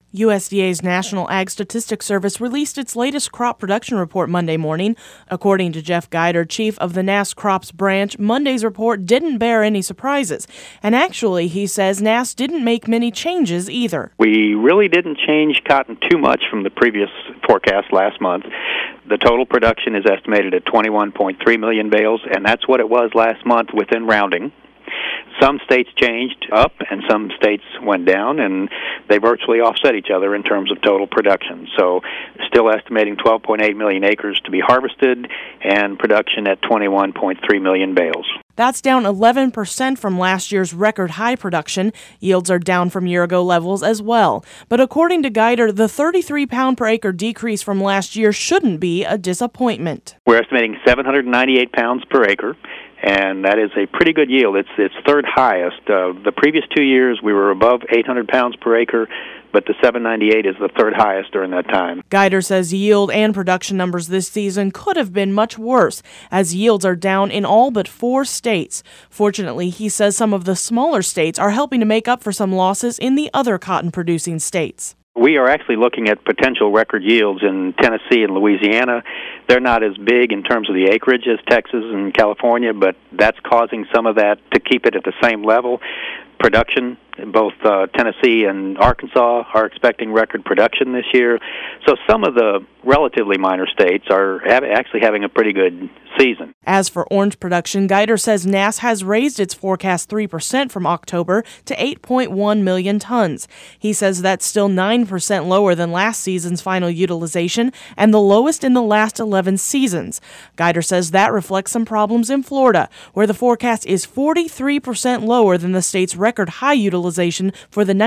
USDA's National Ag Statistics Service released its latest crop production report Monday morning. According to Jeff Guider, chief of the NASS Crops branch, Monday's report didn't bear any surprises. And actually, he says NASS didn't make many changes either. We really didn't change cotton too much from the previous forecast last month. The total production is estimated at 21.3 million bales, and that's what it was last month within rounding. Some states changed up and some states went down, and they virtually offset each other in terms of total production. So still estimating 12.8 million acres to be harvested and production at 21.3 million bales. That's down 11% from last year's record high production. Yields are down from year-ago levels as well. But according to Guider, the 33 pound per acre decrease from last year shouldn't be a disappointment. We're estimating 798 pounds per acre, and that is a pretty good yield. It's third highest. The previous 2 years we were above 800 pounds per acre, but the 798 is the third highest during that time. Guider says yield and production numbers this season could have been much worse, as yields are down in all but 4 states. Fortunately, he says some of the smaller states are helping to make up for some losses in the other cotton-producing states. We are actually looking at potential record yields in Tennessee and Louisiana. They're not as big in terms of the acreage as Texas and California, but that's causing some of that to keep it at the same level. Production, both Tennessee and Arkansas are expecting record production this year. So some of the relatively minor states are actually having a pretty good season. As for orange production, Guider says NASS has raised its forecast 3% from October to 8.1 million tons. He says that's still 9% lower than last season's final utilization and the lowest in the last 11 seasons. Guider says that reflects some problems in Florida, where the forecast is 43% lower than the state's record high utilization for the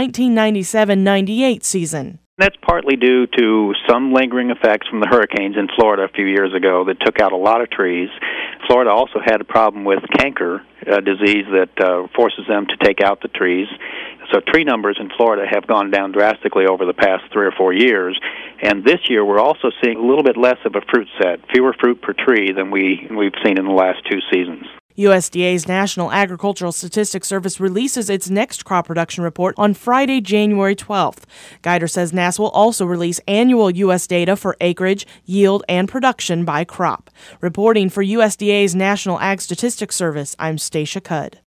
1997-98 season. That's partly due to some lingering effects from the hurricanes in Florida a few years ago that took out a lot of trees. Florida also had a problem with canker, a disease that forces them to take out the trees. So tree numbers in Florida have gone down drastically over the past 3 or 4 years. And this year we're also seeing a little bit less of a fruit set, fewer fruit per tree than we've seen in the last 2 seasons. USDA's National Agricultural Statistics Service releases its next crop production report on Friday, January 12th. Guider says NASS will also release annual U.S. data for acreage, yield, and production by crop. Reporting for USDA's National Ag Statistics Service, I'm Stacia Cudd.